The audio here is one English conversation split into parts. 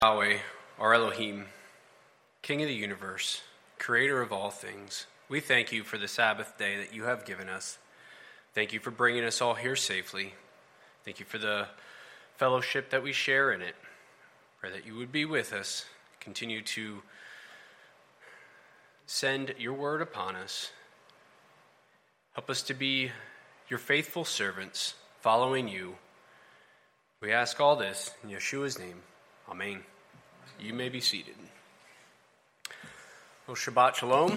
Yahweh, our Elohim, King of the universe, creator of all things, we thank you for the Sabbath day that you have given us. Thank you for bringing us all here safely. Thank you for the fellowship that we share in it. Pray that you would be with us. Continue to send your word upon us. Help us to be your faithful servants, following you. We ask all this in Yeshua's name. Amen. You may be seated. Well, Shabbat Shalom.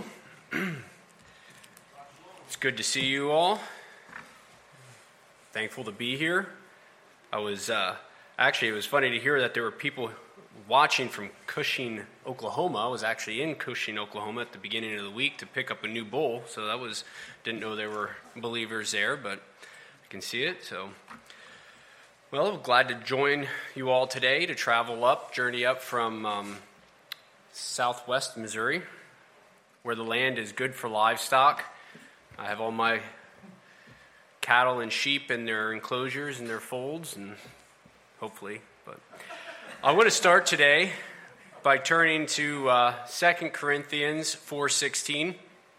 It's good to see you all. Thankful to be here. It was funny to hear that there were people watching from Cushing, Oklahoma. I was actually in Cushing, Oklahoma at the beginning of the week to pick up a new bull. So didn't know there were believers there, but I can see it. So, well, I'm glad to join you all today to journey up from southwest Missouri, where the land is good for livestock. I have all my cattle and sheep in their enclosures and their folds, and hopefully. But I want to start today by turning to 2 Corinthians 4:16.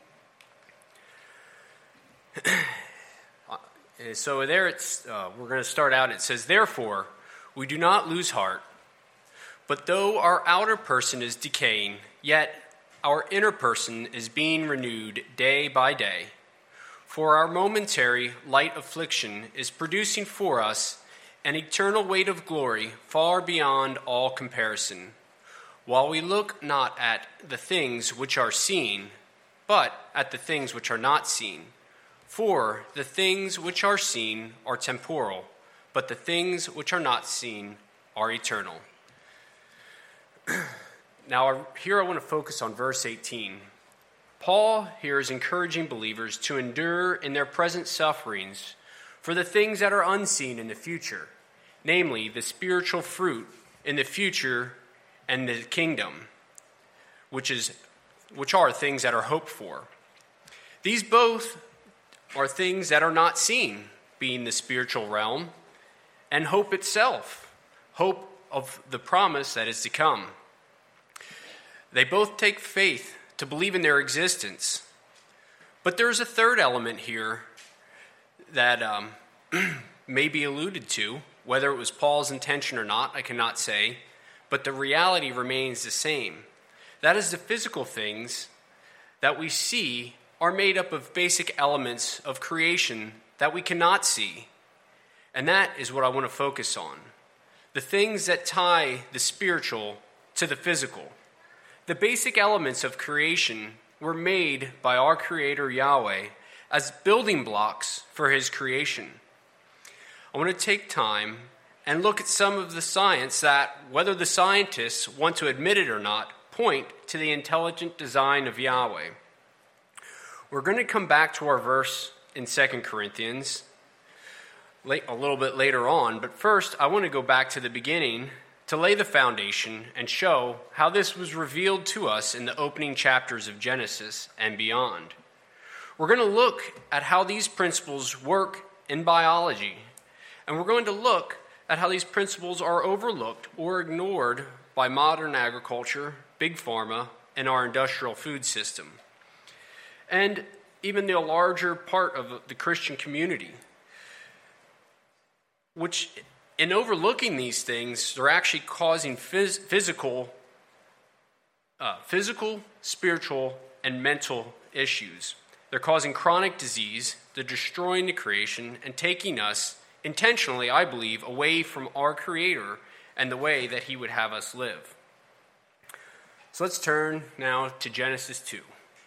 So there we're going to start out. It says, "Therefore, we do not lose heart, but though our outer person is decaying, yet our inner person is being renewed day by day. For our momentary light affliction is producing for us an eternal weight of glory far beyond all comparison, while we look not at the things which are seen, but at the things which are not seen. For the things which are seen are temporal, but the things which are not seen are eternal." Now, here I want to focus on verse 18. Paul here is encouraging believers to endure in their present sufferings for the things that are unseen in the future, namely the spiritual fruit in the future and the kingdom, which are things that are hoped for. These both are things that are not seen, being the spiritual realm, and hope itself, hope of the promise that is to come. They both take faith to believe in their existence. But there's a third element here that may be alluded to. Whether it was Paul's intention or not, I cannot say, but the reality remains the same. That is, the physical things that we see are made up of basic elements of creation that we cannot see. And that is what I want to focus on. The things that tie the spiritual to the physical. The basic elements of creation were made by our Creator Yahweh as building blocks for His creation. I want to take time and look at some of the science that, whether the scientists want to admit it or not, point to the intelligent design of Yahweh. We're going to come back to our verse in 2 Corinthians a little bit later on, but first I want to go back to the beginning to lay the foundation and show how this was revealed to us in the opening chapters of Genesis and beyond. We're going to look at how these principles work in biology, and we're going to look at how these principles are overlooked or ignored by modern agriculture, big pharma, and our industrial food system, and even the larger part of the Christian community, which in overlooking these things, they're actually causing physical, spiritual, and mental issues. They're causing chronic disease, they're destroying the creation, and taking us intentionally, I believe, away from our Creator and the way that He would have us live. So let's turn now to Genesis 2.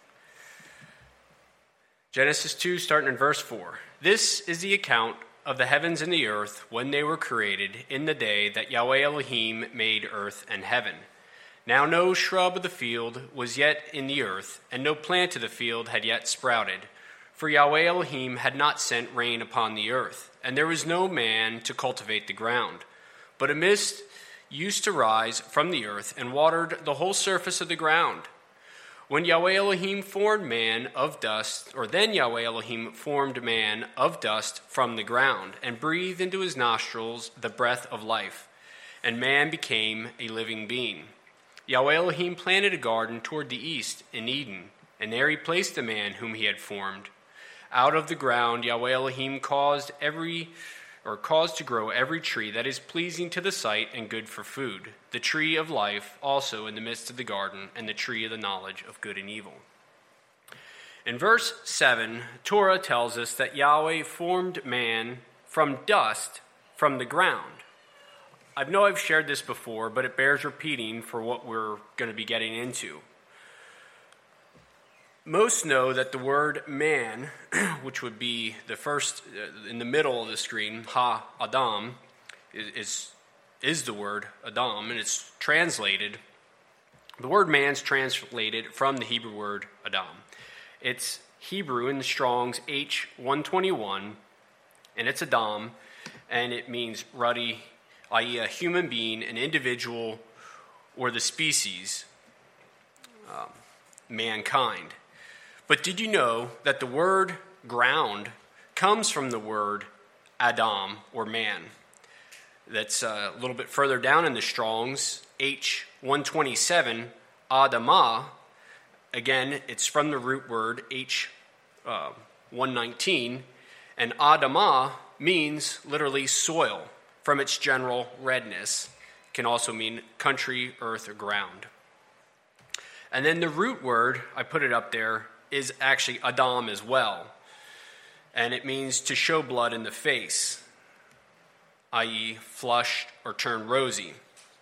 Genesis 2, starting in verse 4. "This is the account of the heavens and the earth when they were created in the day that Yahweh Elohim made earth and heaven. Now no shrub of the field was yet in the earth, and no plant of the field had yet sprouted, for Yahweh Elohim had not sent rain upon the earth, and there was no man to cultivate the ground. But a mist used to rise from the earth and watered the whole surface of the ground. When Yahweh Elohim formed man of dust, then Yahweh Elohim formed man of dust from the ground, and breathed into his nostrils the breath of life. and man became a living being. Yahweh Elohim planted a garden toward the east in Eden, and there he placed the man whom he had formed. Out of the ground Yahweh Elohim caused to grow every tree that is pleasing to the sight and good for food, the tree of life also in the midst of the garden, and the tree of the knowledge of good and evil. In verse 7, Torah tells us that Yahweh formed man from dust from the ground. I know I've shared this before, but it bears repeating for what we're going to be getting into. Most know that the word man, which would be the first in the middle of the screen, ha-adam, is the word Adam, and it's translated. The word man's translated from the Hebrew word Adam. It's Hebrew in the Strong's H121, and it's Adam, and it means ruddy, i.e. a human being, an individual, or the species, mankind. But did you know that the word ground comes from the word Adam, or man? That's a little bit further down in the Strong's, H127, Adamah. Again, it's from the root word H119, and Adamah means literally soil from its general redness. It can also mean country, earth, or ground. And then the root word, I put it up there, is actually Adam as well. And it means to show blood in the face, i.e. flushed or turned rosy.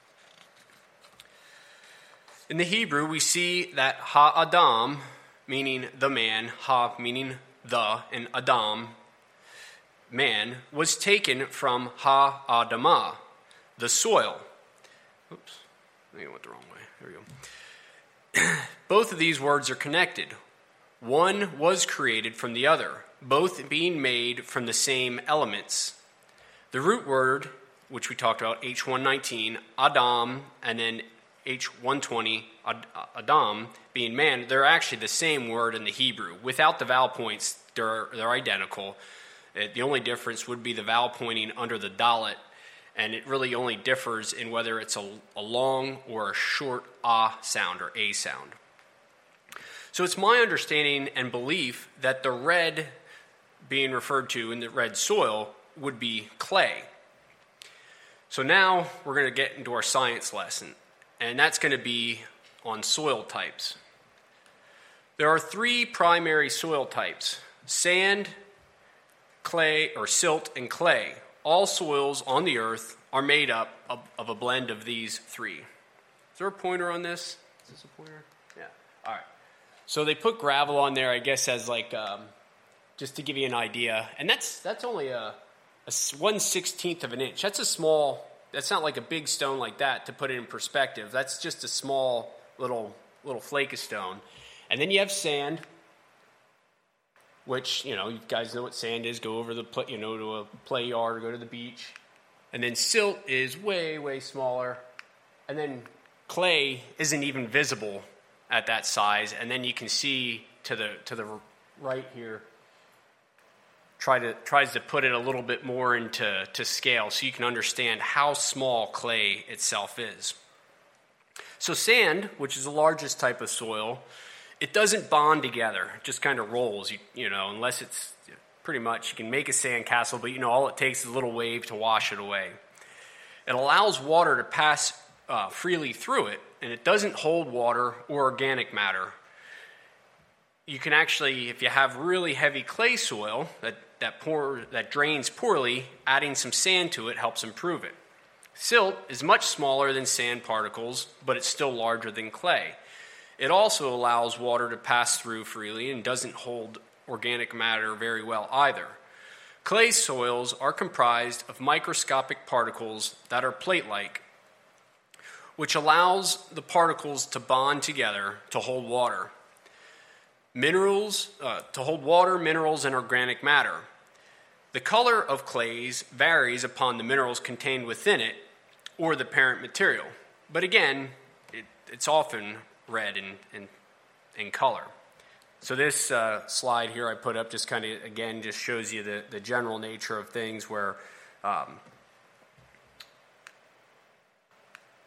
In the Hebrew, we see that ha-adam, meaning the man, ha meaning the, and adam, man, was taken from ha-adamah, the soil. Oops, I think I went the wrong way. There we go. Both of these words are connected. One was created from the other, both being made from the same elements. The root word, which we talked about, H119, Adam, and then H120, Adam, being man, they're actually the same word in the Hebrew. Without the vowel points, they're identical. The only difference would be the vowel pointing under the dalet, and it really only differs in whether it's a long or a short sound or a sound. So it's my understanding and belief that the red being referred to in the red soil would be clay. So now we're going to get into our science lesson, and that's going to be on soil types. There are three primary soil types: sand, clay, or silt, and clay. All soils on the earth are made up of a blend of these three. Is there a pointer on this? Is this a pointer? Yeah. All right. So they put gravel on there, I guess, as like just to give you an idea. And that's only a 1/16 of an inch. That's a small. That's not like a big stone like that, to put it in perspective. That's just a small little flake of stone. And then you have sand, which, you guys know what sand is. Go over to a play yard or go to the beach. And then silt is way, way smaller. And then clay isn't even visible at that size. And then you can see to the right here, tries to put it a little bit more into scale so you can understand how small clay itself is. So sand, which is the largest type of soil, it doesn't bond together. It just kind of rolls, unless it's pretty much, you can make a sand castle, but all it takes is a little wave to wash it away. It allows water to pass freely through it, and it doesn't hold water or organic matter. You can actually, if you have really heavy clay soil that drains poorly, adding some sand to it helps improve it. Silt is much smaller than sand particles, but it's still larger than clay. It also allows water to pass through freely and doesn't hold organic matter very well either. Clay soils are comprised of microscopic particles that are plate-like, which allows the particles to bond together to hold water. To hold water, minerals, and organic matter. The color of clays varies upon the minerals contained within it or the parent material. But again, it's often red in color. So this slide here I put up just kind of, again, just shows you the general nature of things where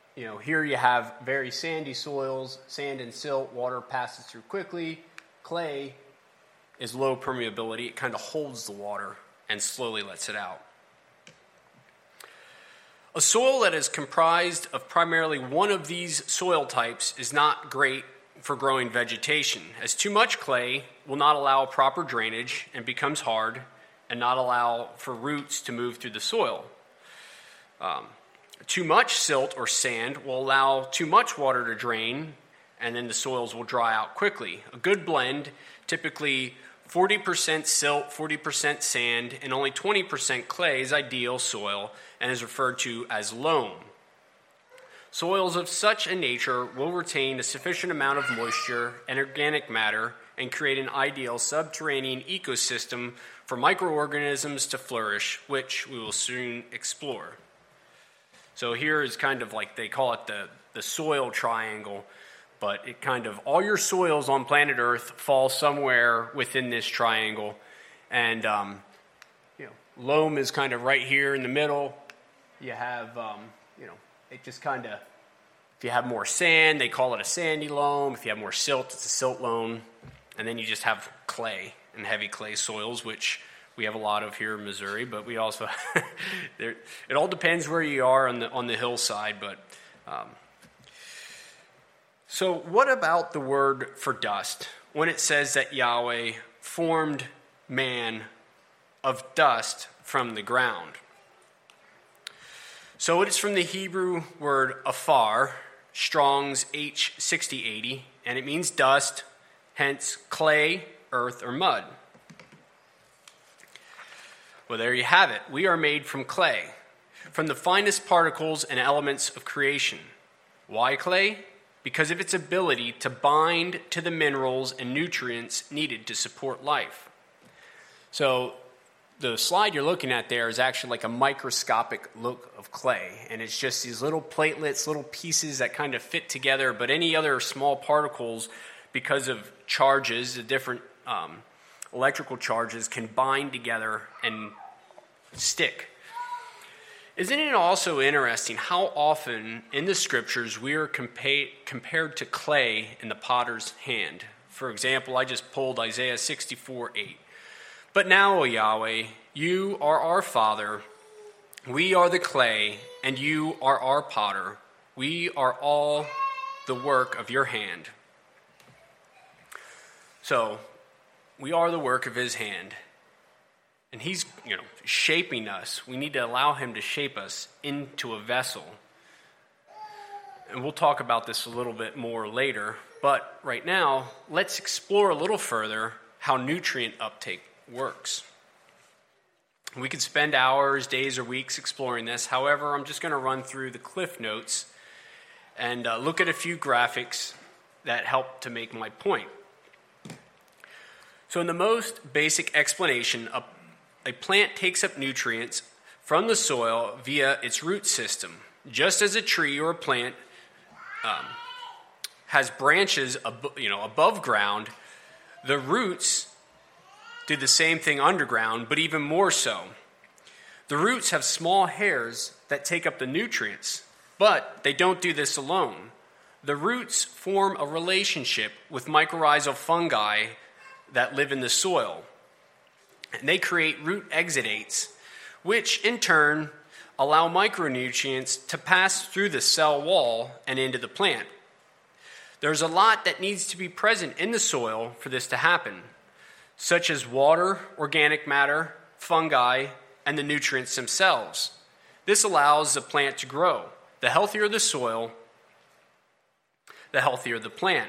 here you have very sandy soils, sand and silt, water passes through quickly. Clay is low permeability. It kind of holds the water and slowly lets it out. A soil that is comprised of primarily one of these soil types is not great for growing vegetation, as too much clay will not allow proper drainage and becomes hard and not allow for roots to move through the soil. Too much silt or sand will allow too much water to drain, and then the soils will dry out quickly. A good blend, typically 40% silt, 40% sand, and only 20% clay is ideal soil and is referred to as loam. Soils of such a nature will retain a sufficient amount of moisture and organic matter and create an ideal subterranean ecosystem for microorganisms to flourish, which we will soon explore. So here is kind of like, they call it the soil triangle, but it kind of, all your soils on planet Earth fall somewhere within this triangle. And, loam is kind of right here in the middle. You have, it just kind of, if you have more sand, they call it a sandy loam. If you have more silt, it's a silt loam. And then you just have clay and heavy clay soils, which we have a lot of here in Missouri, but we also, it all depends where you are on the hillside. But so what about the word for dust when it says that Yahweh formed man of dust from the ground? So it is from the Hebrew word afar, Strong's H6080, and it means dust, hence clay, earth, or mud. Well, there you have it. We are made from clay, from the finest particles and elements of creation. Why clay? Because of its ability to bind to the minerals and nutrients needed to support life. So the slide you're looking at there is actually like a microscopic look of clay, and it's just these little platelets, little pieces that kind of fit together, but any other small particles, because of charges, the different electrical charges, can bind together and stick. Isn't it also interesting how often in the scriptures we are compared to clay in the potter's hand? For example, I just pulled Isaiah 64:8. But now, O Yahweh, you are our Father. We are the clay, and you are our potter. We are all the work of your hand. So, we are the work of his hand. And he's, shaping us. We need to allow him to shape us into a vessel. And we'll talk about this a little bit more later. But right now, let's explore a little further how nutrient uptake works. We could spend hours, days, or weeks exploring this. However, I'm just going to run through the cliff notes and look at a few graphics that help to make my point. So in the most basic explanation, a plant takes up nutrients from the soil via its root system. Just as a tree or a plant has branches above ground, the roots do the same thing underground, but even more so. The roots have small hairs that take up the nutrients, but they don't do this alone. The roots form a relationship with mycorrhizal fungi that live in the soil. And they create root exudates, which in turn allow micronutrients to pass through the cell wall and into the plant. There's a lot that needs to be present in the soil for this to happen, such as water, organic matter, fungi, and the nutrients themselves. This allows the plant to grow. The healthier the soil, the healthier the plant.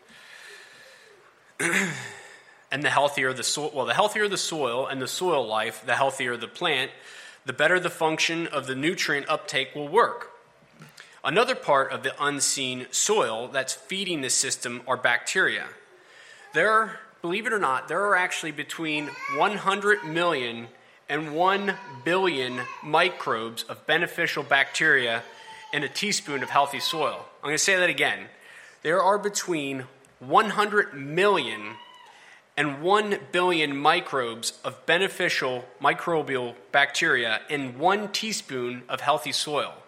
And the healthier the soil, the healthier the soil and the soil life, the healthier the plant, the better the function of the nutrient uptake will work. Another part of the unseen soil that's feeding the system are bacteria. Believe it or not, there are actually between 100 million and 1 billion microbes of beneficial bacteria in a teaspoon of healthy soil. I'm going to say that again. There are between 100 million and 1 billion microbes of beneficial microbial bacteria in 1 teaspoon of healthy soil.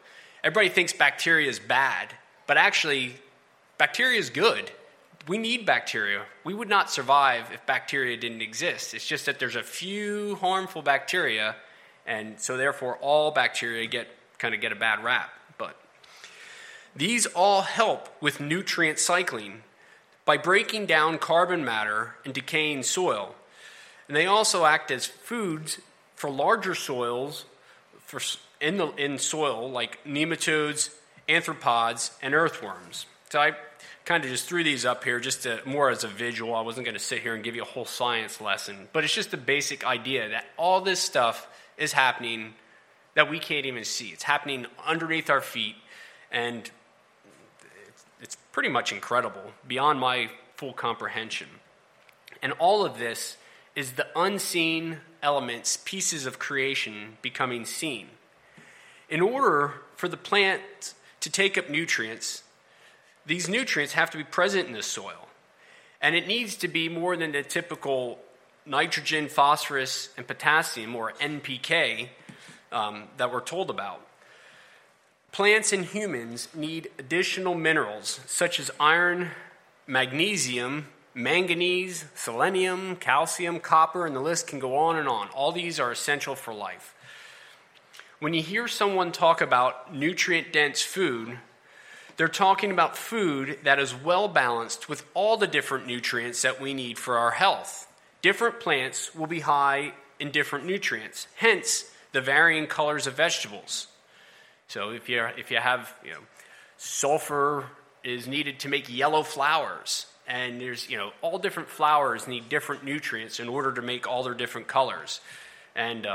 Everybody thinks bacteria is bad, but actually, bacteria is good. We need bacteria. We would not survive if bacteria didn't exist. It's just that there's a few harmful bacteria, and so therefore all bacteria get a bad rap. But these all help with nutrient cycling by breaking down carbon matter and decaying soil. And they also act as foods for larger soils in soil, like nematodes, arthropods, and earthworms. So I kind of just threw these up here just more as a visual. I wasn't going to sit here and give you a whole science lesson, but it's just a basic idea that all this stuff is happening that we can't even see. It's happening underneath our feet, and it's pretty much incredible, beyond my full comprehension. And all of this is the unseen elements, pieces of creation becoming seen. In order for the plant to take up nutrients, these nutrients have to be present in the soil. And it needs to be more than the typical nitrogen, phosphorus, and potassium, or NPK, that we're told about. Plants and humans need additional minerals such as iron, magnesium, manganese, selenium, calcium, copper, and the list can go on and on. All these are essential for life. When you hear someone talk about nutrient-dense food, they're talking about food that is well balanced with all the different nutrients that we need for our health. Different plants will be high in different nutrients, hence the varying colors of vegetables. So if you have, sulfur is needed to make yellow flowers, and there's, all different flowers need different nutrients in order to make all their different colors. And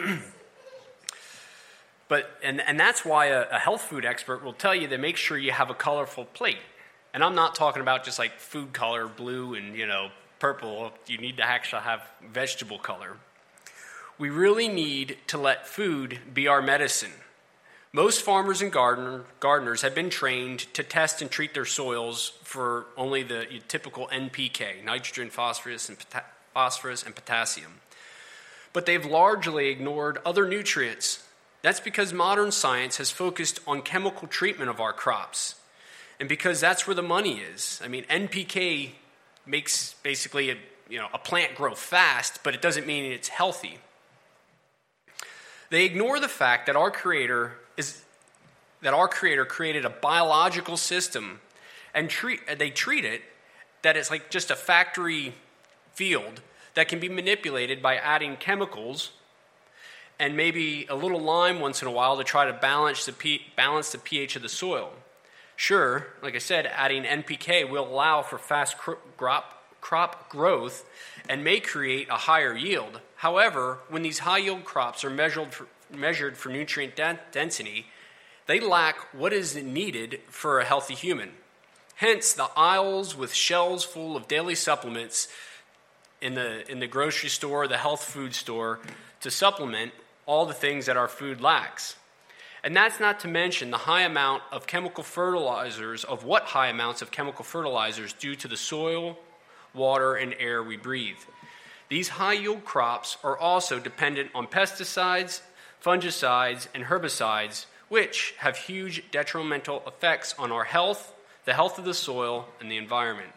And that's why a health food expert will tell you to make sure you have a colorful plate. And I'm not talking about just like food color, blue and, purple. You need to actually have vegetable color. We really need to let food be our medicine. Most farmers and gardeners have been trained to test and treat their soils for only the typical NPK, nitrogen, phosphorus, and potassium. But they've largely ignored other nutrients. That's because modern science has focused on chemical treatment of our crops, and because that's where the money is. I mean, NPK makes basically a plant grow fast, but it doesn't mean it's healthy. They ignore the fact that our Creator created a biological system, and they treat it that it's like just a factory field that can be manipulated by adding chemicals and maybe a little lime once in a while to try to balance the pH of the soil. Sure, like I said, adding NPK will allow for fast crop growth and may create a higher yield. However, when these high-yield crops are measured for nutrient density, they lack what is needed for a healthy human. Hence, the aisles with shelves full of daily supplements in the grocery store, the health food store, to supplement all the things that our food lacks. And that's not to mention the high amount of chemical fertilizers, high amounts of chemical fertilizers due to the soil, water, and air we breathe. These high-yield crops are also dependent on pesticides, fungicides, and herbicides, which have huge detrimental effects on our health, the health of the soil, and the environment.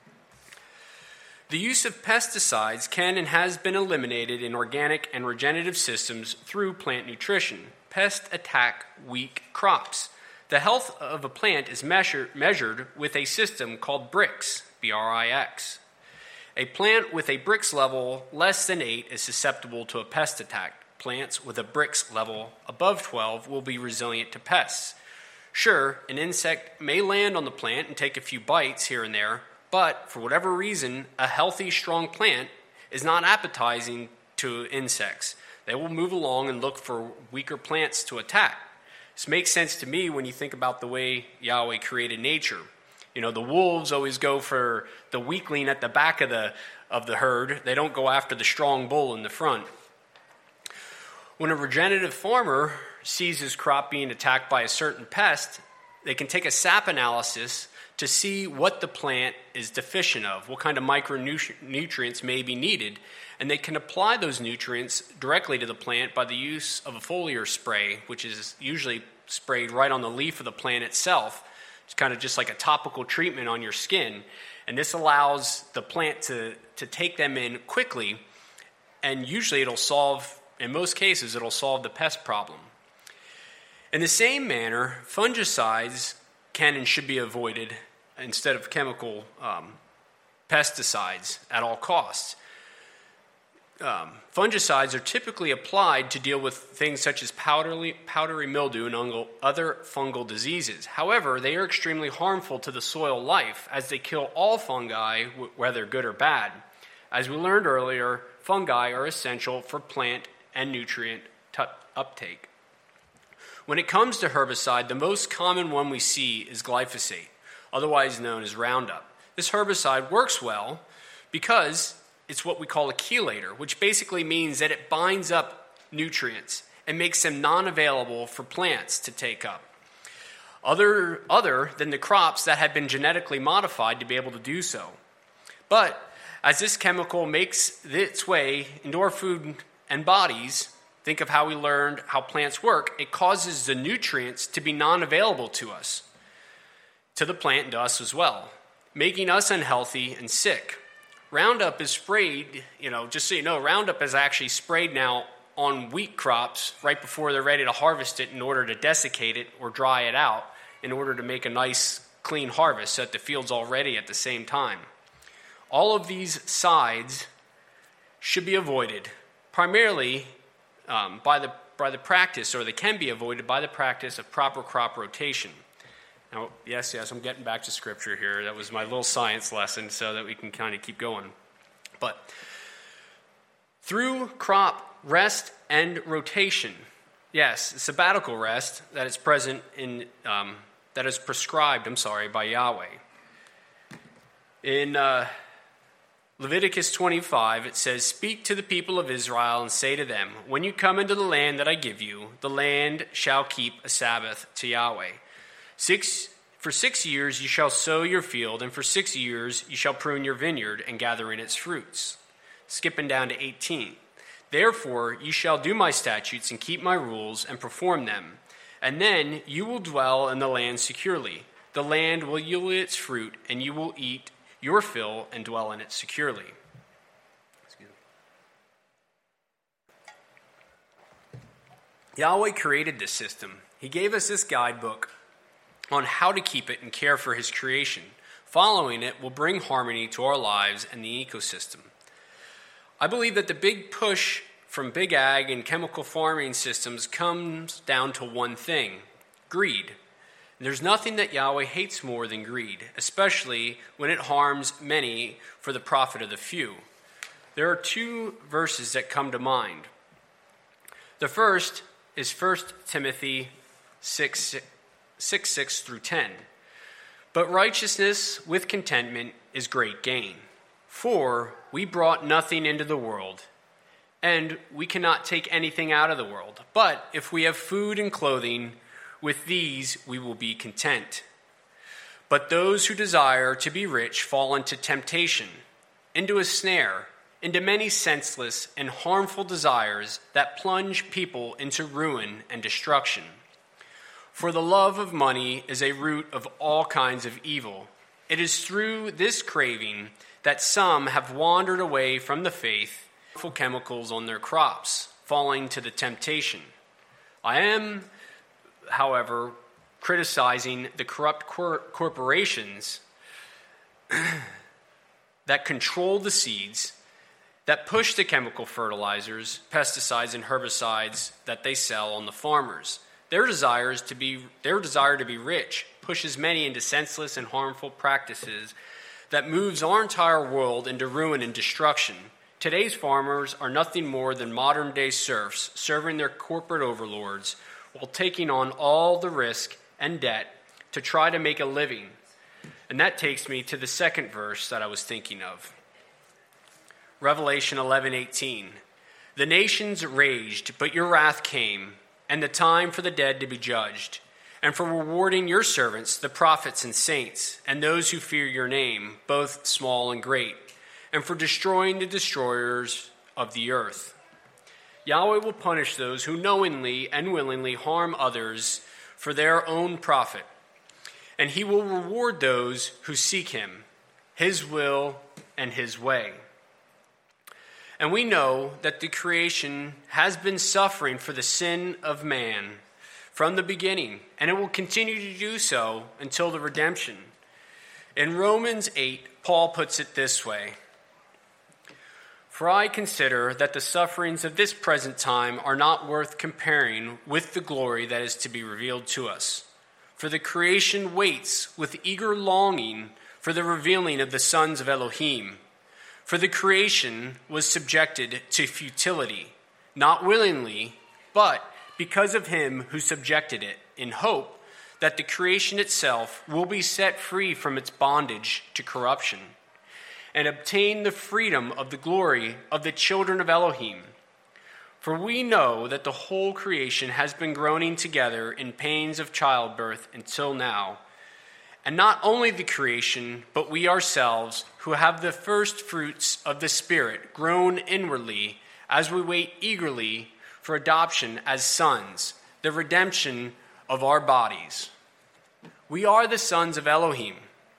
The use of pesticides can and has been eliminated in organic and regenerative systems through plant nutrition. Pests attack weak crops. The health of a plant is measured with a system called Brix, B-R-I-X. A plant with a Brix level less than 8 is susceptible to a pest attack. Plants with a Brix level above 12 will be resilient to pests. Sure, an insect may land on the plant and take a few bites here and there, but for whatever reason, a healthy, strong plant is not appetizing to insects. They will move along and look for weaker plants to attack. This makes sense to me when you think about the way Yahweh created nature. The wolves always go for the weakling at the back of the herd. They don't go after the strong bull in the front. When a regenerative farmer sees his crop being attacked by a certain pest, they can take a sap analysis to see what the plant is deficient of, what kind of micronutrients may be needed, and they can apply those nutrients directly to the plant by the use of a foliar spray, which is usually sprayed right on the leaf of the plant itself. It's kind of just like a topical treatment on your skin. And this allows the plant to take them in quickly, and usually in most cases, it'll solve the pest problem. In the same manner, fungicides can and should be avoided instead of chemical pesticides at all costs. Fungicides are typically applied to deal with things such as powdery mildew and other fungal diseases. However, they are extremely harmful to the soil life as they kill all fungi, whether good or bad. As we learned earlier, fungi are essential for plant and nutrient uptake. When it comes to herbicide, the most common one we see is glyphosate, otherwise known as Roundup. This herbicide works well because it's what we call a chelator, which basically means that it binds up nutrients and makes them non-available for plants to take up, other than the crops that have been genetically modified to be able to do so. But as this chemical makes its way into our food and bodies, think of how we learned how plants work, it causes the nutrients to be non-available to us, to the plant and to us as well, making us unhealthy and sick. Roundup is sprayed, just so you know, Roundup is actually sprayed now on wheat crops right before they're ready to harvest it in order to desiccate it or dry it out in order to make a nice clean harvest so that the field's all ready at the same time. All of these sides should be avoided, primarily by the practice, or they can be avoided by the practice of proper crop rotation. Now, yes, I'm getting back to scripture here. That was my little science lesson so that we can kind of keep going. But through crop rest and rotation, yes, sabbatical rest that is present in that is prescribed, by Yahweh. In Leviticus 25, it says, "Speak to the people of Israel and say to them, when you come into the land that I give you, the land shall keep a Sabbath to Yahweh. For 6 years you shall sow your field, and for 6 years you shall prune your vineyard and gather in its fruits." Skipping down to 18. "Therefore you shall do my statutes and keep my rules and perform them. And then you will dwell in the land securely. The land will yield its fruit, and you will eat your fill and dwell in it securely." Yahweh created this system. He gave us this guidebook on how to keep it and care for his creation. Following it will bring harmony to our lives and the ecosystem. I believe that the big push from big ag and chemical farming systems comes down to one thing: greed. And there's nothing that Yahweh hates more than greed, especially when it harms many for the profit of the few. There are 2 verses that come to mind. The first is 1 Timothy 6 through 10. "But righteousness with contentment is great gain. For we brought nothing into the world, and we cannot take anything out of the world. But if we have food and clothing, with these we will be content. But those who desire to be rich fall into temptation, into a snare, into many senseless and harmful desires that plunge people into ruin and destruction. For the love of money is a root of all kinds of evil. It is through this craving that some have wandered away from the faith, harmful chemicals on their crops, falling to the temptation. I am, however, criticizing the corrupt corporations that control the seeds, that push the chemical fertilizers, pesticides, and herbicides that they sell on the farmers. Their desire to be rich pushes many into senseless and harmful practices that moves our entire world into ruin and destruction. Today's farmers are nothing more than modern-day serfs serving their corporate overlords while taking on all the risk and debt to try to make a living. And that takes me to the second verse that I was thinking of. Revelation 11:18. "The nations raged, but your wrath came, and the time for the dead to be judged, and for rewarding your servants, the prophets and saints, and those who fear your name, both small and great, and for destroying the destroyers of the earth." Yahweh will punish those who knowingly and willingly harm others for their own profit, and he will reward those who seek him, his will and his way. And we know that the creation has been suffering for the sin of man from the beginning, and it will continue to do so until the redemption. In Romans 8, Paul puts it this way: "For I consider that the sufferings of this present time are not worth comparing with the glory that is to be revealed to us. For the creation waits with eager longing for the revealing of the sons of Elohim. For the creation was subjected to futility, not willingly, but because of him who subjected it, in hope that the creation itself will be set free from its bondage to corruption, and obtain the freedom of the glory of the children of Elohim. For we know that the whole creation has been groaning together in pains of childbirth until now. And not only the creation, but we ourselves, who have the first fruits of the Spirit, groan inwardly as we wait eagerly for adoption as sons, the redemption of our bodies. We are the sons of Elohim."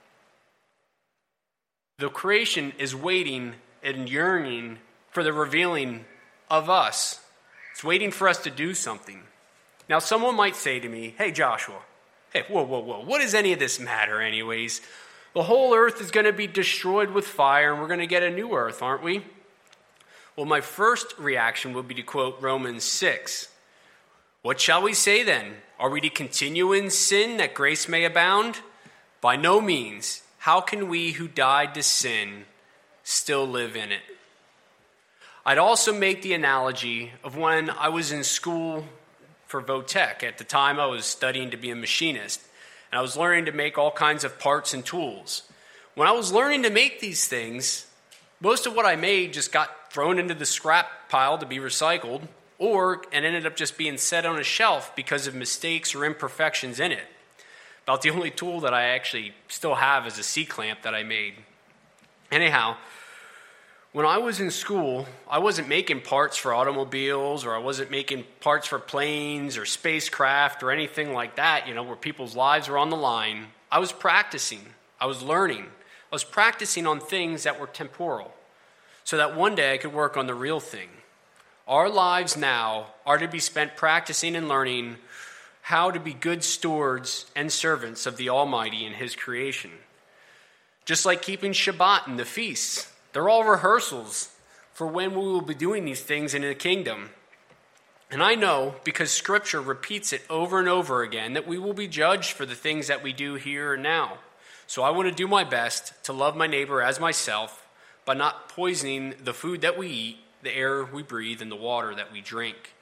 The creation is waiting and yearning for the revealing of us. It's waiting for us to do something. Now, someone might say to me, "Hey, Joshua, hey, whoa, what does any of this matter anyways? The whole earth is going to be destroyed with fire, and we're going to get a new earth, aren't we?" Well, my first reaction would be to quote Romans 6. "What shall we say then? Are we to continue in sin that grace may abound? By no means. How can we who died to sin still live in it?" I'd also make the analogy of when I was in school for Votech. At the time, I was studying to be a machinist, and I was learning to make all kinds of parts and tools. When I was learning to make these things, most of what I made just got thrown into the scrap pile to be recycled, and ended up just being set on a shelf because of mistakes or imperfections in it. About the only tool that I actually still have is a C-clamp that I made. Anyhow, when I was in school, I wasn't making parts for automobiles, or I wasn't making parts for planes or spacecraft or anything like that, where people's lives were on the line. I was practicing. I was learning. I was practicing on things that were temporal, so that one day I could work on the real thing. Our lives now are to be spent practicing and learning how to be good stewards and servants of the Almighty and his creation. Just like keeping Shabbat and the feasts. They're all rehearsals for when we will be doing these things in the kingdom. And I know, because Scripture repeats it over and over again, that we will be judged for the things that we do here and now. So I want to do my best to love my neighbor as myself by not poisoning the food that we eat, the air we breathe, and the water that we drink.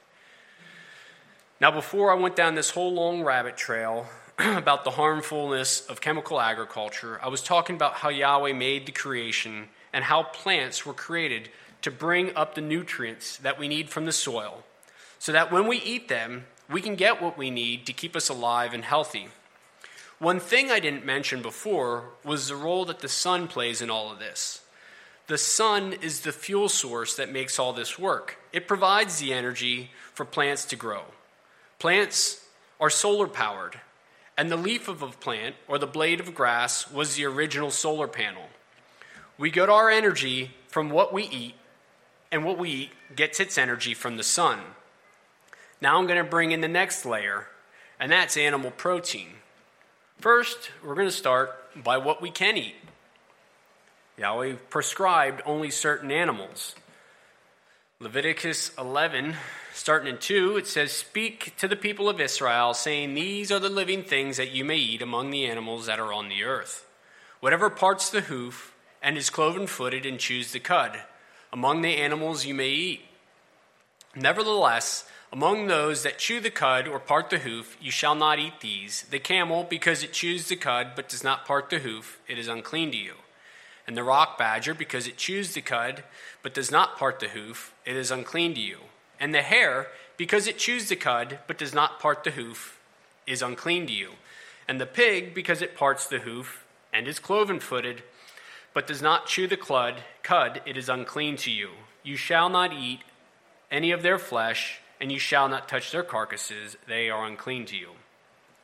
Now, before I went down this whole long rabbit trail about the harmfulness of chemical agriculture, I was talking about how Yahweh made the creation and how plants were created to bring up the nutrients that we need from the soil, so that when we eat them, we can get what we need to keep us alive and healthy. One thing I didn't mention before was the role that the sun plays in all of this. The sun is the fuel source that makes all this work. It provides the energy for plants to grow. Plants are solar powered, and the leaf of a plant or the blade of grass was the original solar panel. We get our energy from what we eat, and what we eat gets its energy from the sun. Now I'm going to bring in the next layer, and that's animal protein. First, we're going to start by what we can eat. Yahweh prescribed only certain animals. Leviticus 11, starting in 2, it says, "Speak to the people of Israel, saying, these are the living things that you may eat among the animals that are on the earth. Whatever parts the hoof, and is cloven-footed and chews the cud. Among the animals you may eat. Nevertheless, among those that chew the cud or part the hoof, you shall not eat these. The camel, because it chews the cud but does not part the hoof, it is unclean to you. And the rock badger, because it chews the cud but does not part the hoof, it is unclean to you. And the hare, because it chews the cud but does not part the hoof, is unclean to you. And the pig, because it parts the hoof and is cloven-footed, but does not chew the cud, it is unclean to you. You shall not eat any of their flesh, and you shall not touch their carcasses. They are unclean to you.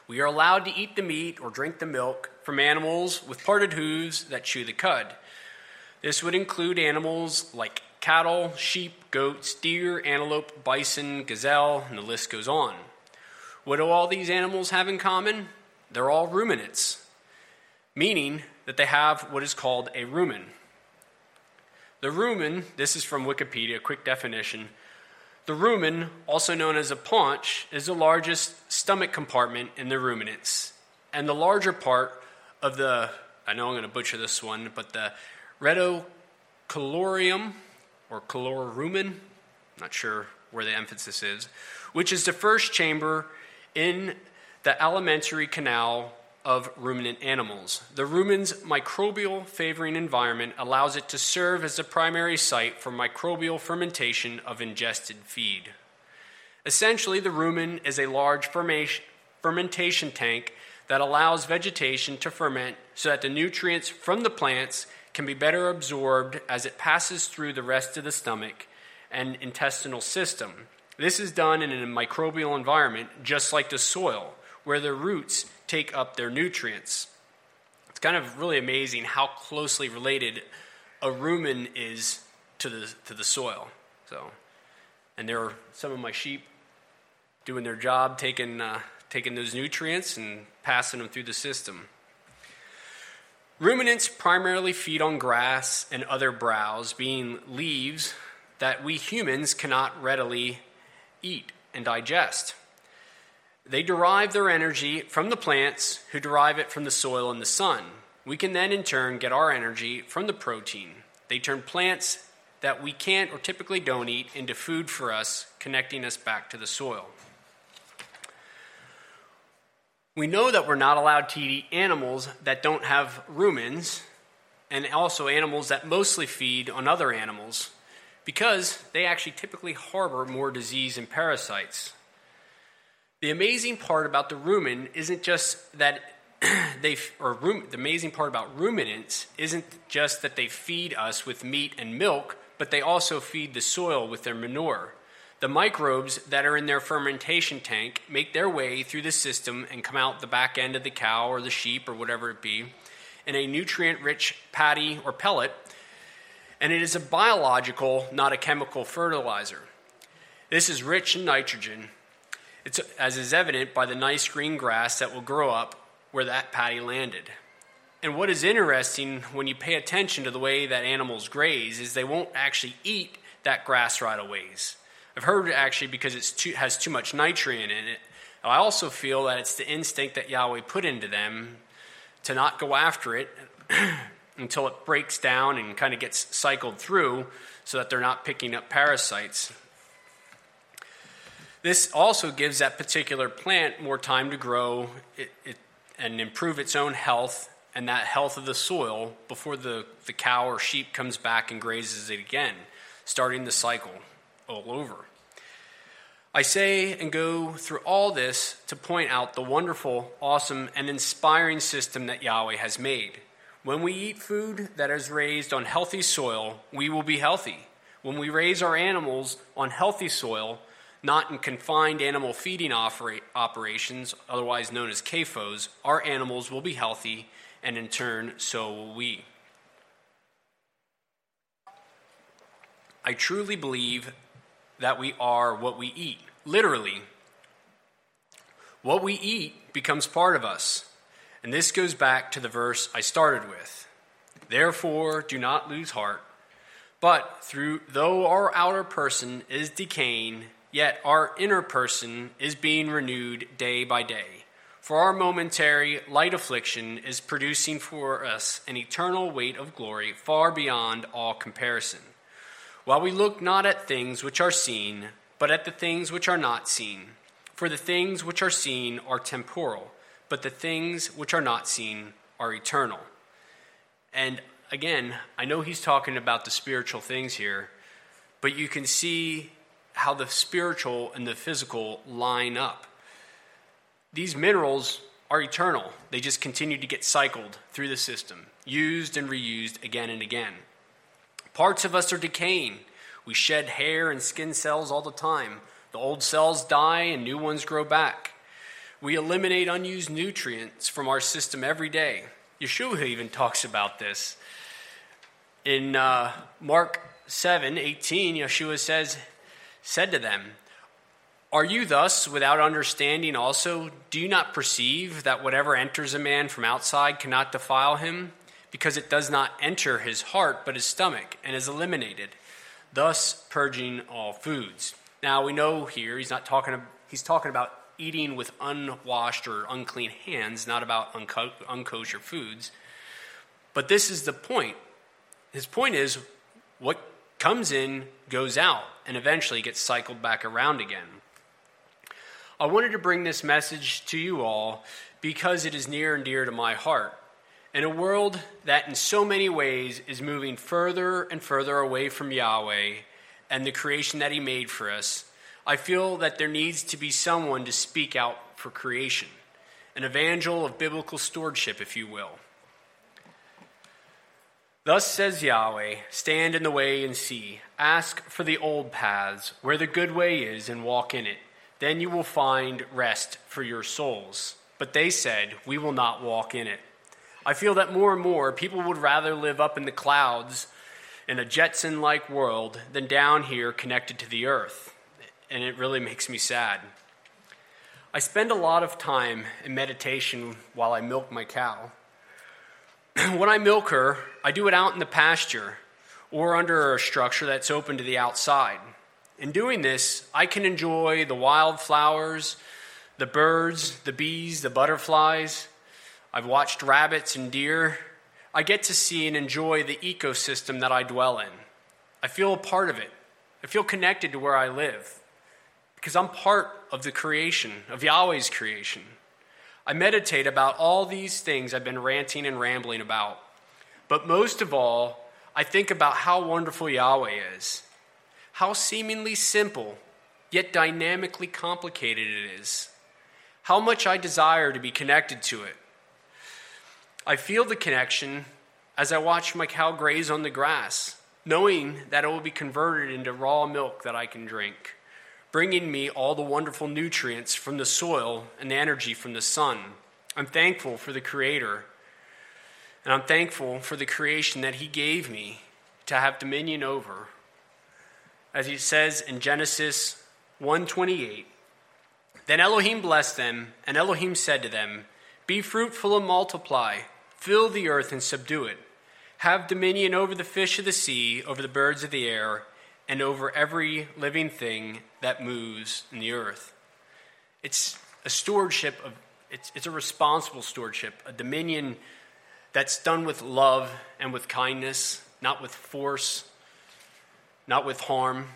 We are allowed to eat the meat or drink the milk from animals with parted hooves that chew the cud. This would include animals like cattle, sheep, goats, deer, antelope, bison, gazelle, and the list goes on. What do all these animals have in common? They're all ruminants, meaning that they have what is called a rumen. The rumen, this is from Wikipedia, a quick definition. The rumen, also known as a paunch, is the largest stomach compartment in the ruminants, and the larger part of the, I know I'm going to butcher this one, but the reticularium, or calorumen, not sure where the emphasis is, which is the first chamber in the alimentary canal of ruminant animals. The rumen's microbial favoring environment allows it to serve as the primary site for microbial fermentation of ingested feed. Essentially, the rumen is a large fermentation tank that allows vegetation to ferment so that the nutrients from the plants can be better absorbed as it passes through the rest of the stomach and intestinal system. This is done in a microbial environment just like the soil, where the roots take up their nutrients. It's kind of really amazing how closely related a rumen is to the soil. And there are some of my sheep doing their job, taking those nutrients and passing them through the system. Ruminants primarily feed on grass and other browse, being leaves that we humans cannot readily eat and digest. They derive their energy from the plants, who derive it from the soil and the sun. We can then in turn get our energy from the protein. They turn plants that we can't or typically don't eat into food for us, connecting us back to the soil. We know that we're not allowed to eat animals that don't have rumens, and also animals that mostly feed on other animals, because they actually typically harbor more disease and parasites. The amazing part about the rumen isn't just that the amazing part about ruminants isn't just that they feed us with meat and milk, but they also feed the soil with their manure. The microbes that are in their fermentation tank make their way through the system and come out the back end of the cow or the sheep or whatever it be in a nutrient-rich patty or pellet, and it is a biological, not a chemical fertilizer. This is rich in nitrogen, as is evident by the nice green grass that will grow up where that patty landed. And what is interesting when you pay attention to the way that animals graze is they won't actually eat that grass right away. I've heard actually because it has too much nitrogen in it. I also feel that it's the instinct that Yahweh put into them to not go after it until it breaks down and kind of gets cycled through so that they're not picking up parasites. This also gives that particular plant more time to grow and improve its own health and that health of the soil before the cow or sheep comes back and grazes it again, starting the cycle all over. I say and go through all this to point out the wonderful, awesome, and inspiring system that Yahweh has made. When we eat food that is raised on healthy soil, we will be healthy. When we raise our animals on healthy soil, not in confined animal feeding operations, otherwise known as CAFOs, our animals will be healthy, and in turn, so will we. I truly believe that we are what we eat. Literally, what we eat becomes part of us. And this goes back to the verse I started with. Therefore, do not lose heart, but though our outer person is decaying, yet our inner person is being renewed day by day. For our momentary light affliction is producing for us an eternal weight of glory far beyond all comparison. While we look not at things which are seen, but at the things which are not seen. For the things which are seen are temporal, but the things which are not seen are eternal. And again, I know he's talking about the spiritual things here, but you can see how the spiritual and the physical line up. These minerals are eternal. They just continue to get cycled through the system, used and reused again and again. Parts of us are decaying. We shed hair and skin cells all the time. The old cells die and new ones grow back. We eliminate unused nutrients from our system every day. Yeshua even talks about this. In Mark 7:18, Yeshua said to them, "Are you thus without understanding also? Do you not perceive that whatever enters a man from outside cannot defile him? Because it does not enter his heart but his stomach, and is eliminated, thus purging all foods." Now we know here he's talking about eating with unwashed or unclean hands, not about unkosher foods. But this is the point. His point is what comes in goes out and eventually gets cycled back around again. I wanted to bring this message to you all because it is near and dear to my heart. In a world that in so many ways is moving further and further away from Yahweh and the creation that he made for us, I feel that there needs to be someone to speak out for creation, an evangel of biblical stewardship, if you will. Thus says Yahweh, "Stand in the way and see. Ask for the old paths, where the good way is, and walk in it. Then you will find rest for your souls." But they said, "We will not walk in it." I feel that more and more people would rather live up in the clouds in a Jetson-like world than down here connected to the earth. And it really makes me sad. I spend a lot of time in meditation while I milk my cow. When I milk her, I do it out in the pasture or under a structure that's open to the outside. In doing this, I can enjoy the wildflowers, the birds, the bees, the butterflies. I've watched rabbits and deer. I get to see and enjoy the ecosystem that I dwell in. I feel a part of it. I feel connected to where I live because I'm part of the creation, of Yahweh's creation. I meditate about all these things I've been ranting and rambling about. But most of all, I think about how wonderful Yahweh is, how seemingly simple, yet dynamically complicated it is, how much I desire to be connected to it. I feel the connection as I watch my cow graze on the grass, knowing that it will be converted into raw milk that I can drink, bringing me all the wonderful nutrients from the soil and the energy from the sun. I'm thankful for the Creator, and I'm thankful for the creation that he gave me to have dominion over. As he says in Genesis 1:28, "Then Elohim blessed them, and Elohim said to them, 'Be fruitful and multiply, fill the earth and subdue it. Have dominion over the fish of the sea, over the birds of the air, and over every living thing that moves in the earth.'" It's a stewardship it's a responsible stewardship, a dominion that's done with love and with kindness, not with force, not with harm.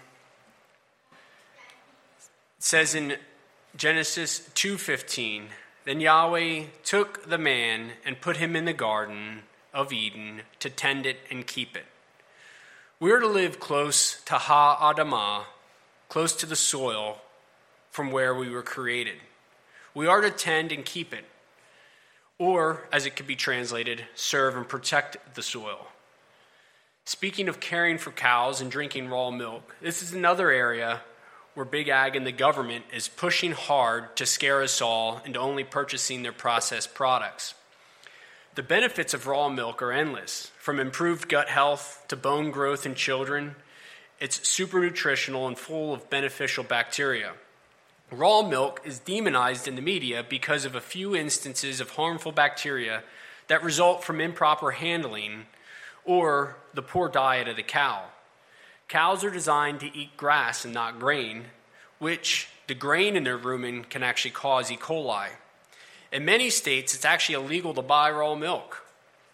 It says in Genesis 2:15, "Then Yahweh took the man and put him in the garden of Eden to tend it and keep it." We are to live close to Ha-Adamah, close to the soil from where we were created. We are to tend and keep it, or, as it could be translated, serve and protect the soil. Speaking of caring for cows and drinking raw milk, this is another area where Big Ag and the government is pushing hard to scare us all into only purchasing their processed products. The benefits of raw milk are endless, from improved gut health to bone growth in children. It's super nutritional and full of beneficial bacteria. Raw milk is demonized in the media because of a few instances of harmful bacteria that result from improper handling or the poor diet of the cow. Cows are designed to eat grass and not grain, which the grain in their rumen can actually cause E. coli. In many states, it's actually illegal to buy raw milk.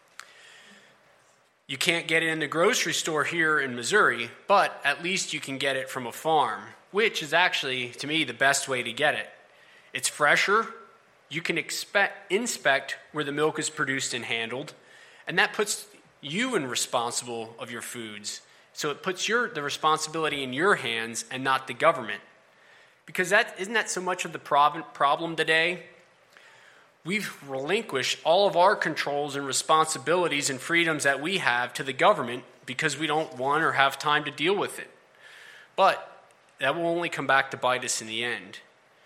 You can't get it in the grocery store here in Missouri, but at least you can get it from a farm, which is actually, to me, the best way to get it. It's fresher, you can inspect where the milk is produced and handled, and that puts you in responsible of your foods. So it puts the responsibility in your hands and not the government. Because isn't that so much of the problem today? We've relinquished all of our controls and responsibilities and freedoms that we have to the government because we don't want or have time to deal with it. But that will only come back to bite us in the end.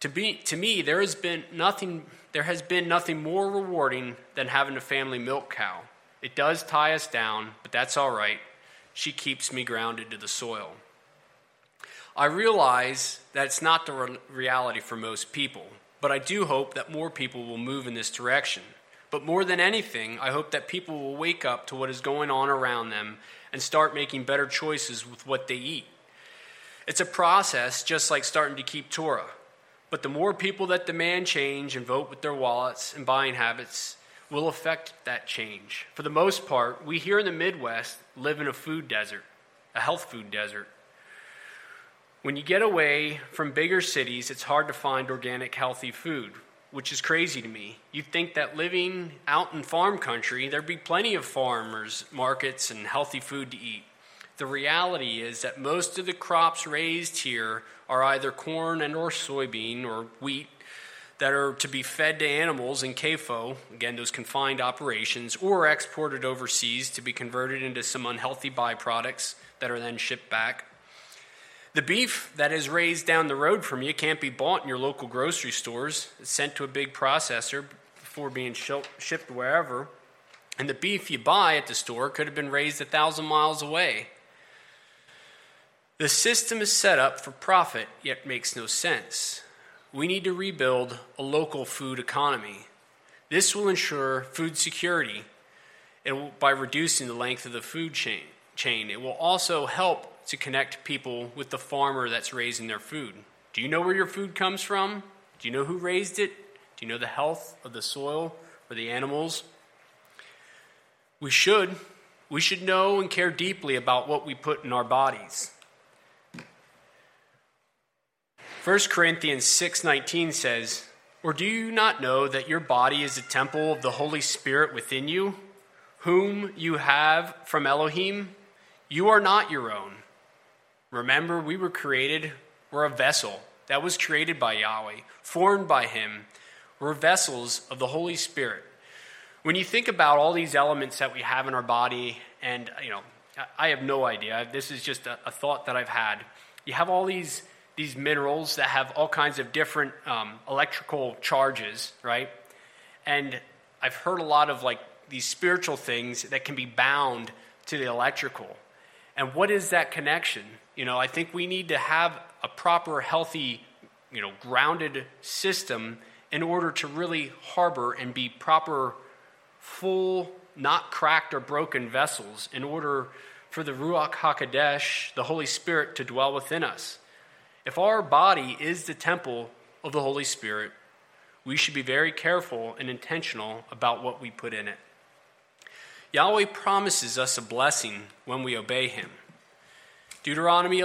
To me, there has been nothing more rewarding than having a family milk cow. It does tie us down, but that's all right. She keeps me grounded to the soil. I realize that it's not the reality for most people, but I do hope that more people will move in this direction. But more than anything, I hope that people will wake up to what is going on around them and start making better choices with what they eat. It's a process just like starting to keep Torah. But the more people that demand change and vote with their wallets and buying habits will affect that change. For the most part, we here in the Midwest live in a food desert, a health food desert. When you get away from bigger cities, it's hard to find organic, healthy food, which is crazy to me. You'd think that living out in farm country, there'd be plenty of farmers, markets, and healthy food to eat. The reality is that most of the crops raised here are either corn and or soybean or wheat that are to be fed to animals in CAFO, again, those confined operations, or exported overseas to be converted into some unhealthy byproducts that are then shipped back. The beef that is raised down the road from you can't be bought in your local grocery stores. It's sent to a big processor before being shipped wherever. And the beef you buy at the store could have been raised 1,000 miles away. The system is set up for profit, yet makes no sense. We need to rebuild a local food economy. This will ensure food security by reducing the length of the food chain. It will also help to connect people with the farmer that's raising their food. Do you know where your food comes from? Do you know who raised it? Do you know the health of the soil or the animals? We should know and care deeply about what we put in our bodies. 1 Corinthians 6:19 says, "Or do you not know that your body is a temple of the Holy Spirit within you, whom you have from Elohim? You are not your own. Remember, we're a vessel that was created by Yahweh, formed by Him. We're vessels of the Holy Spirit." When you think about all these elements that we have in our body, and I have no idea, this is just a thought that I've had. You have all these minerals that have all kinds of different electrical charges, right? And I've heard a lot of these spiritual things that can be bound to the electrical. And what is that connection? I think we need to have a proper, healthy, grounded system in order to really harbor and be proper, full, not cracked or broken vessels in order for the Ruach HaKodesh, the Holy Spirit, to dwell within us. If our body is the temple of the Holy Spirit, we should be very careful and intentional about what we put in it. Yahweh promises us a blessing when we obey Him. Deuteronomy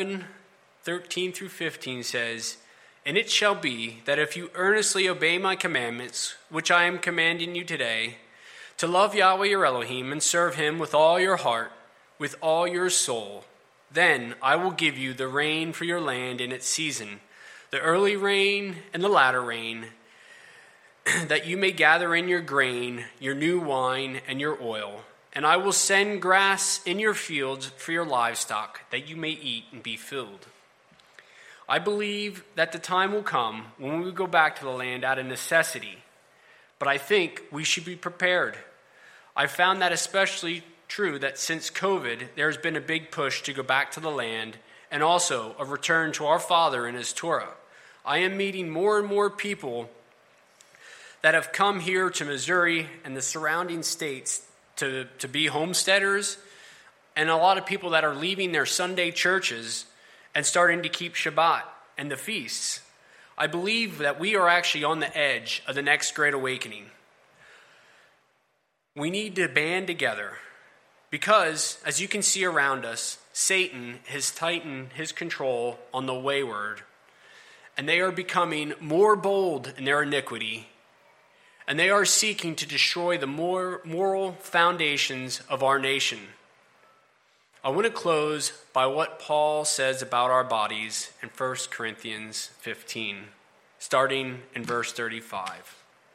11:13 through 15 says, "And it shall be that if you earnestly obey my commandments, which I am commanding you today, to love Yahweh your Elohim and serve Him with all your heart, with all your soul, then I will give you the rain for your land in its season, the early rain and the latter rain, that you may gather in your grain, your new wine, and your oil. And I will send grass in your fields for your livestock, that you may eat and be filled." I believe that the time will come when we will go back to the land out of necessity, but I think we should be prepared. I've found that especially true that since COVID, there's been a big push to go back to the land and also a return to our Father and His Torah. I am meeting more and more people that have come here to Missouri and the surrounding states to be homesteaders, and a lot of people that are leaving their Sunday churches and starting to keep Shabbat and the feasts. I believe that we are actually on the edge of the next Great Awakening. We need to band together because, as you can see around us, Satan has tightened his control on the wayward, and they are becoming more bold in their iniquity, and they are seeking to destroy the moral foundations of our nation. I want to close by what Paul says about our bodies in 1 Corinthians 15, starting in verse 35.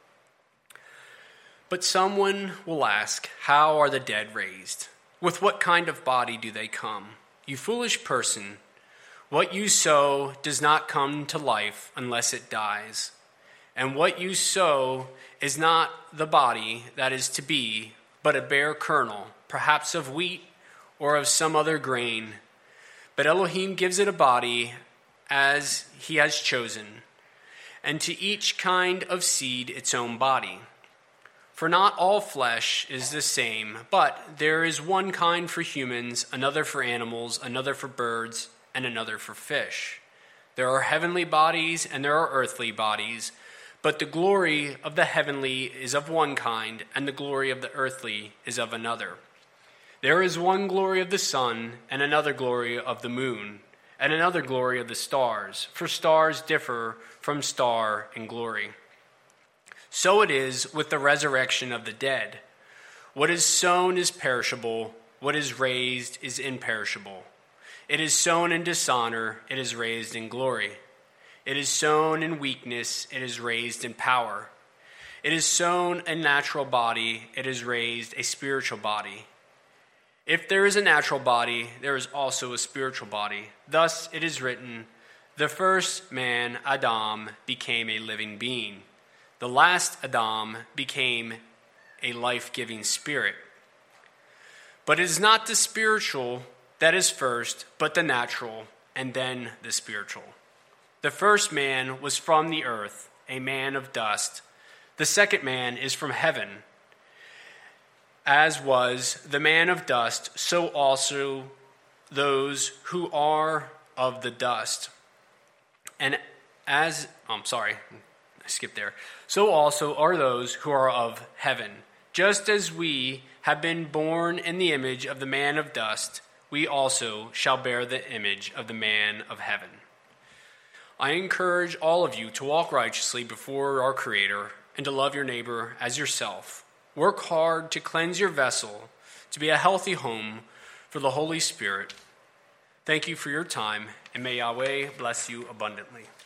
"But someone will ask, 'How are the dead raised? With what kind of body do they come?' You foolish person, What you sow does not come to life unless it dies. And what you sow is not the body that is to be, but a bare kernel, perhaps of wheat or of some other grain. But Elohim gives it a body as he has chosen, and to each kind of seed its own body. For not all flesh is the same, but there is one kind for humans, another for animals, another for birds, and another for fish. There are heavenly bodies and there are earthly bodies, but the glory of the heavenly is of one kind, and the glory of the earthly is of another. There is one glory of the sun, and another glory of the moon, and another glory of the stars, for stars differ from star in glory. So it is with the resurrection of the dead. What is sown is perishable, what is raised is imperishable. It is sown in dishonor, it is raised in glory. It is sown in weakness, it is raised in power. It is sown a natural body, it is raised a spiritual body. If there is a natural body, there is also a spiritual body. Thus it is written, the first man, Adam, became a living being. The last Adam became a life-giving spirit. But it is not the spiritual that is first, but the natural, and then the spiritual. The first man was from the earth, a man of dust. The second man is from heaven. As was the man of dust, so also those who are of the dust. So also are those who are of heaven. Just as we have been born in the image of the man of dust, we also shall bear the image of the man of heaven. I encourage all of you to walk righteously before our Creator and to love your neighbor as yourself. Work hard to cleanse your vessel, to be a healthy home for the Holy Spirit. Thank you for your time, and may Yahweh bless you abundantly.